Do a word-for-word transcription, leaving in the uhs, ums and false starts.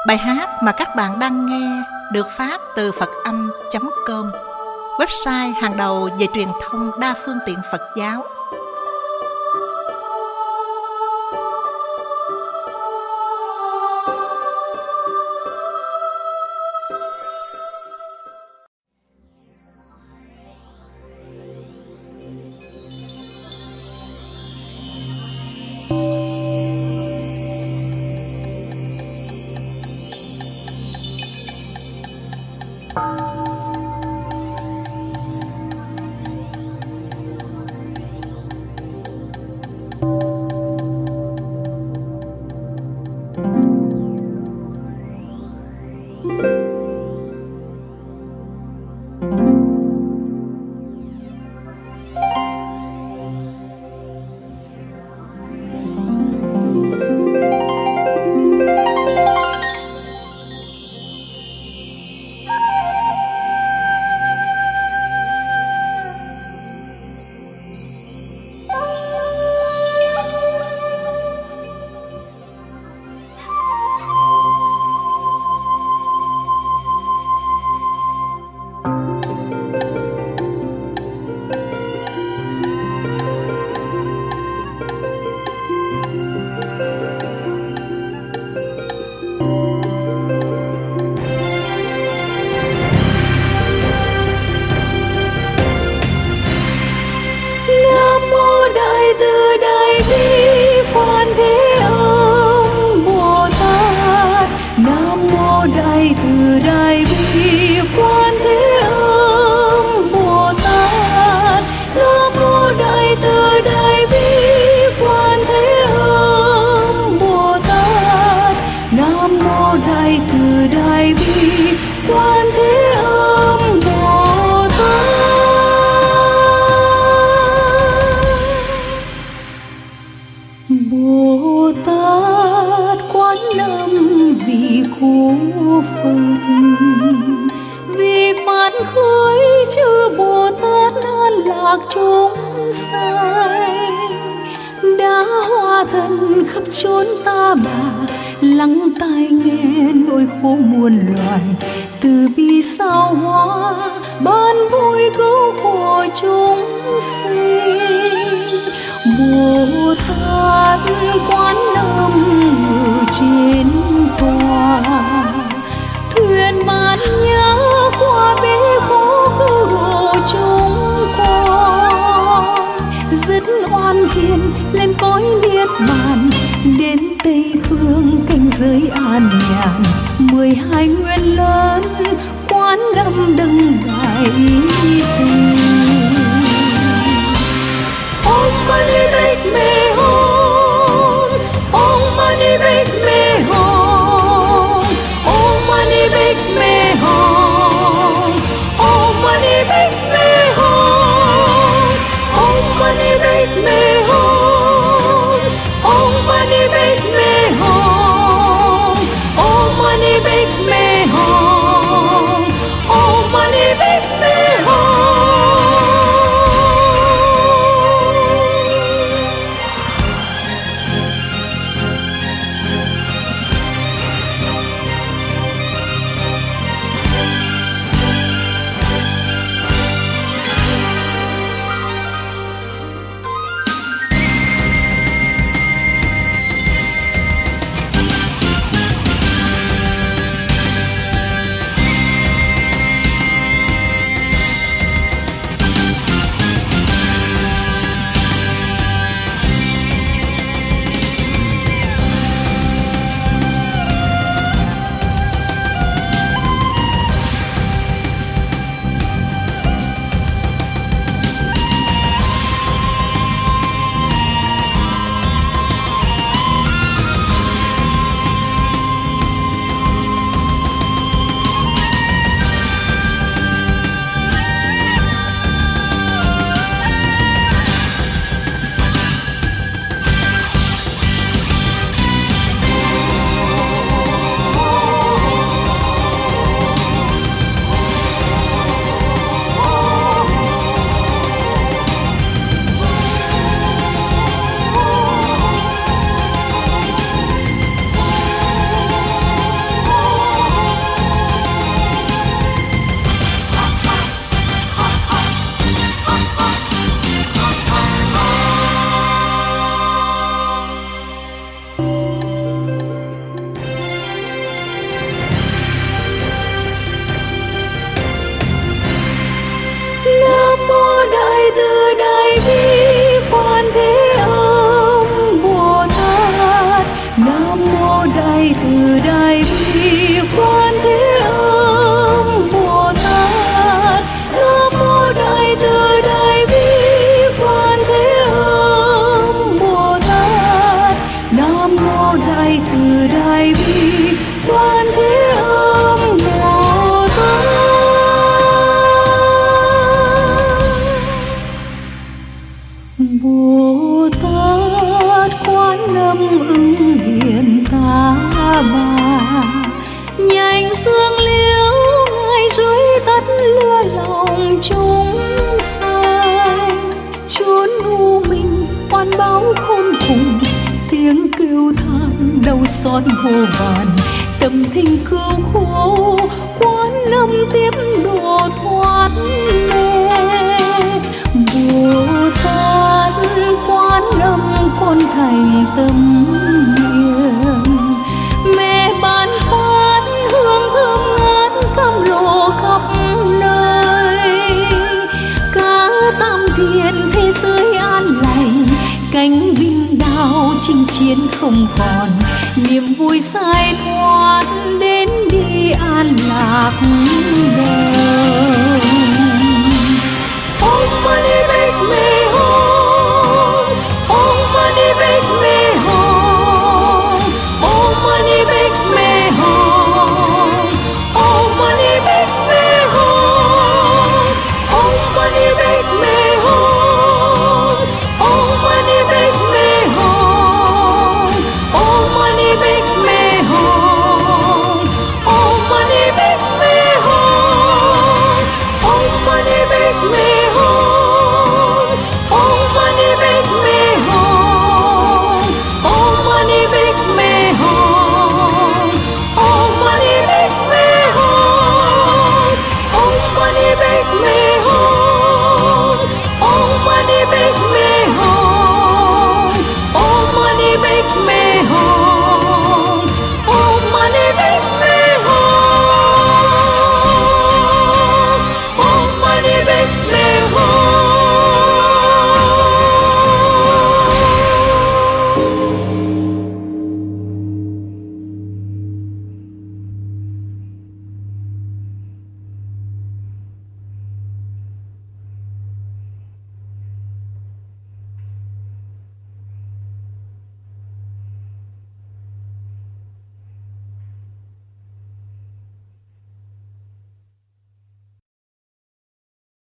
Bài hát mà các bạn đang nghe được phát từ phật âm chấm com, website hàng đầu về truyền thông đa phương tiện Phật giáo. Money lâm ưng hiền ta bà. Nhành sương liễu ngày dưới tất lưa lòng chúng sai, chốn u mình oan báo khôn cùng, tiếng kêu than đau xót vô vàn. Tâm thinh cưu khổ quán lâm tiếp độ thoát mê. Bồ Tát quán lâm con thành tâm niệm, mẹ ban phát hương thơm ngát cam lộ khắp nơi. Cả tam thiện thế giới an lành, cánh binh đao chinh chiến không còn, niềm vui sai thoát đến đi an lạc đời. Om Mani Padme